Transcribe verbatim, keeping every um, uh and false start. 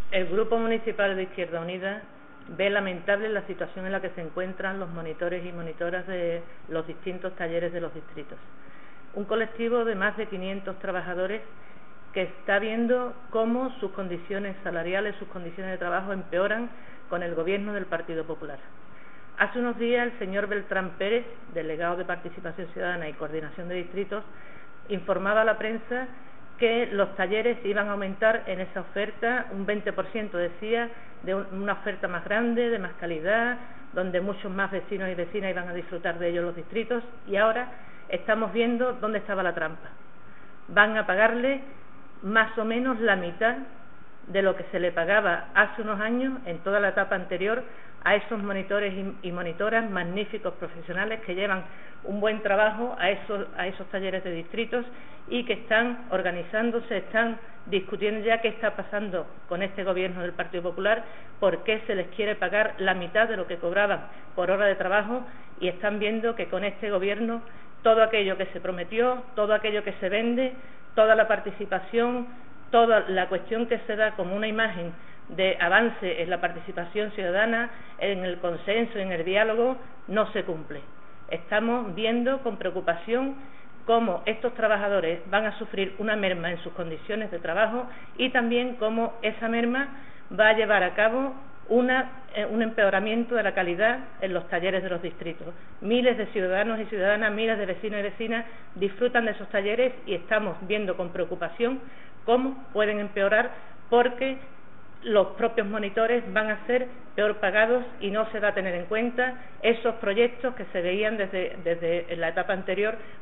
El Grupo Municipal de Izquierda Unida ve lamentable la situación en la que se encuentran los monitores y monitoras de los distintos talleres de los distritos. Un colectivo de más de quinientos trabajadores que está viendo cómo sus condiciones salariales, sus condiciones de trabajo empeoran con el gobierno del Partido Popular. Hace unos días el señor Beltrán Pérez, delegado de Participación Ciudadana y Coordinación de Distritos, informaba a la prensa que los talleres iban a aumentar en esa oferta un veinte por ciento, decía, de una oferta más grande, de más calidad, donde muchos más vecinos y vecinas iban a disfrutar de ellos los distritos, y ahora estamos viendo dónde estaba la trampa. Van a pagarle más o menos la mitad de lo que se le pagaba hace unos años, en toda la etapa anterior, a esos monitores y monitoras magníficos profesionales que llevan un buen trabajo a esos, a esos talleres de distritos y que están organizándose, están discutiendo ya qué está pasando con este gobierno del Partido Popular, por qué se les quiere pagar la mitad de lo que cobraban por hora de trabajo, y están viendo que con este gobierno todo aquello que se prometió, todo aquello que se vende, toda la participación, toda la cuestión que se da como una imagen de avance en la participación ciudadana, en el consenso, en el diálogo, no se cumple. Estamos viendo con preocupación cómo estos trabajadores van a sufrir una merma en sus condiciones de trabajo y también cómo esa merma va a llevar a cabo una, eh, un empeoramiento de la calidad en los talleres de los distritos. Miles de ciudadanos y ciudadanas, miles de vecinos y vecinas disfrutan de esos talleres y estamos viendo con preocupación cómo pueden empeorar, porque los propios monitores van a ser peor pagados y no se va a tener en cuenta esos proyectos que se veían desde, desde la etapa anterior